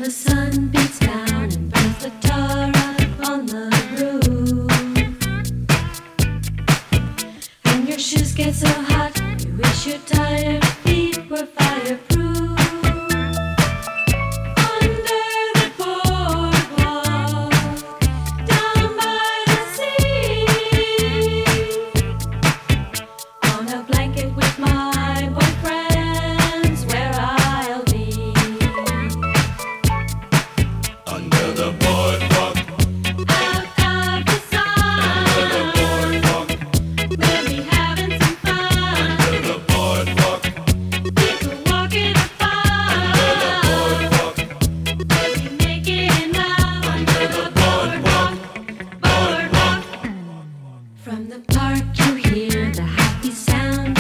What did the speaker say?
the sun beats down and burns the tar up on the roof. And your shoes get so hot, you wish your tired feet were fireproof. Under the boardwalk, down by the sea, on a blanket with my boyfriend's where I'll be. Under the boardwalk, Out of the sun, under the boardwalk, we'll be having some fun. under the boardwalk, People walking the under the fun. boardwalk, We'll be making love under the boardwalk, boardwalk. From the park you hear the happy sound